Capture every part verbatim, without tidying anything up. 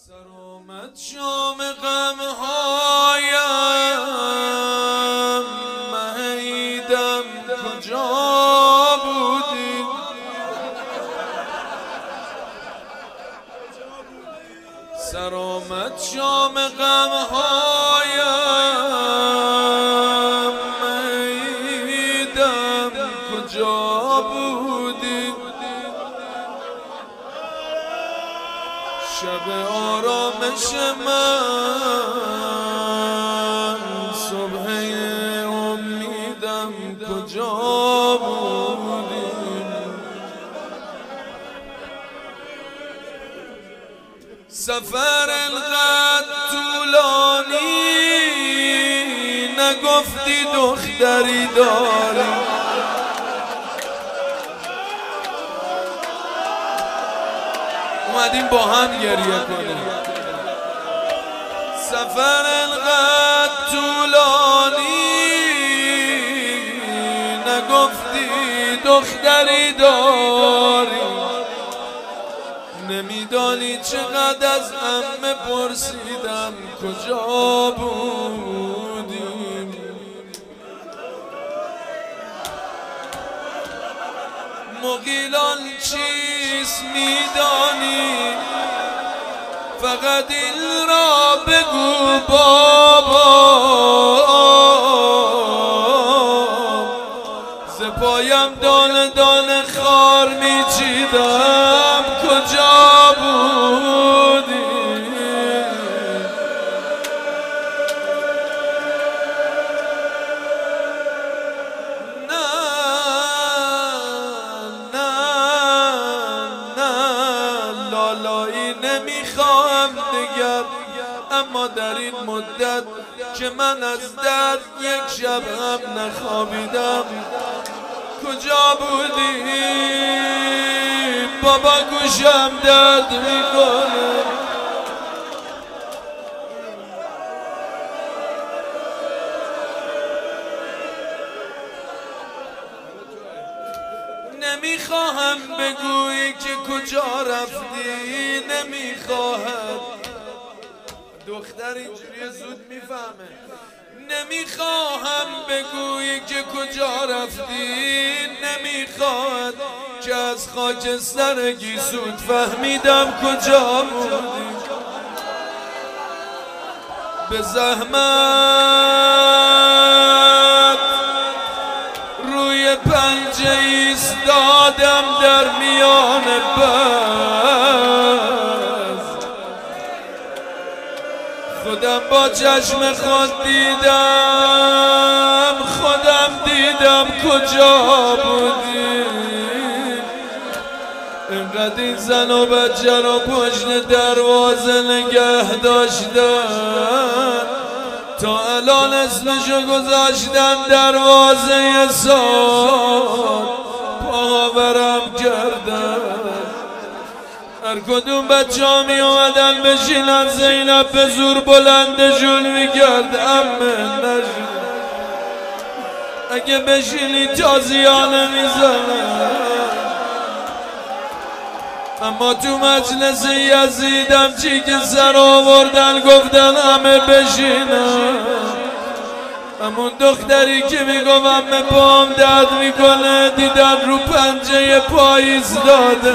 سر آمد شام غمهایم مهیدم کجا بودی؟ سر آمد شام غمهایم مهیدم کجا بودی؟ شب آرامش من صبح امیدم کجا بودی؟ سفر انقدر طولانی نگفتی دختری داری، اومدیم با هم گریه کنیم. سفر انقدر طولانی نگفتی دختری داری، نمیدانی چقدر از عمه پرسیدم کجا بودیم. مغیلان چیست میدانی، فقط این را بگو بابا. ز پایم دانه دانه خار میچیدم کجا بودی؟ نه نه نه لالایی نمیخواهم دیگر، اما در این مدت که من از درد یک شب هم نخوابیدم کجا بودی؟ بابا گوشم درد میکنه. نمیخواهم بگویی که کجا رفتی، نمیخواهم. دختر اینجوری زود میفهمه. نمیخواهم بگویی که کجا رفتی، نمیخواد که از خاکستر گیسوت فهمیدم کجا بودی. به زحمت روی پنجه ایستادم در میان بز، خودم با چشم خود دیدم، خودم دیدم کجا بودی. اینقدر این زن و بچه را پشت دروازه نگه داشتن تا الان اسمشو گذاشتن دروازه سال پاورم کردن. هر کدوم بچه ها می اومدن بشینن، زینب به زور بلندشون میکرد امه نشون، اگه بشینی تازیانه میزنن. اما تو مجلس یزیدم چی که سر آوردن گفتن همه بشینن. همون دختری که میگم همه پام درد میکنه دیدن رو پنجه پاییز داده.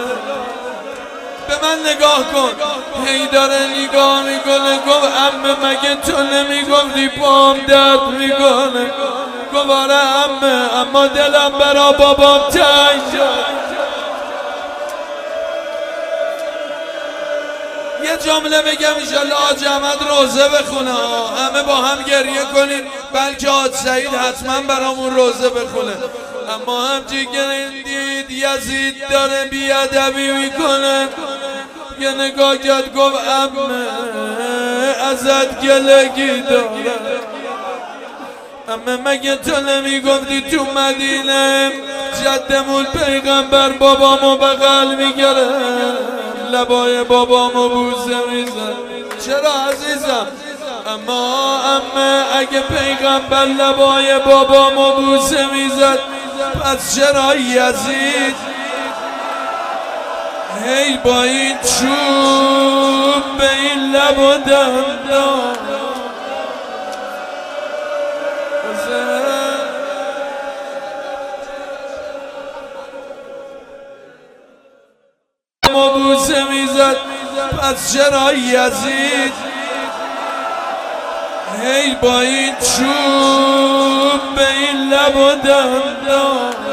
به من نگاه کن، هی داره نگاه میکنه. گفت عمه مگه تو نمیگفتی پام درد میکنه؟ گفت آره عمه، اما دلم برا بابام تنگ شد. یه جمله بگم انشالله حاج احمد روزه بخونه، همه با هم گریه کنید، بلکه حاج سعید حتما برامون روزه بخونه. اما همچی که دید یزید داره بیادبی میکنه، یه نگاه کرد گفت عمه ازت گلگی داره. عمه مگه تو نمیگفتی تو مدینه جدمون پیغمبر بابامو بغل میگره، لبای بابامو بوسه میزن؟ چرا عزیزم؟ اما عمه اگه پیغمبر لبای بابامو بوسه میزد پس چرا یزید هی با این چوب به لب و دندان ما بوسه میزد پس چرا یزید هی با این چوب به این لب و دندان